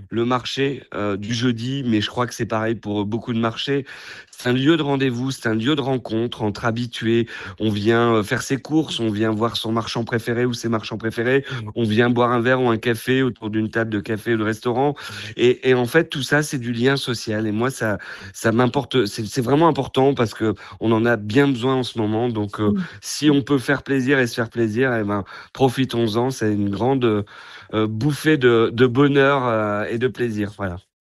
le marché du jeudi, mais je crois que c'est pareil pour beaucoup de marchés. C'est un lieu de rendez-vous, c'est un lieu de rencontre entre habitués. On vient faire ses courses, on vient voir son marchand préféré ou ses marchands préférés, on vient boire un verre ou un café autour d'une table de café ou de restaurant. Et en fait, tout ça, c'est du lien social. Et moi, ça m'importe, c'est vraiment important parce que on en a bien besoin en ce moment. Donc, Mm. si on peut faire plaisir et se faire plaisir, eh ben, profitons-en. C'est une grande bouffée de bonheur et de plaisir. Voilà.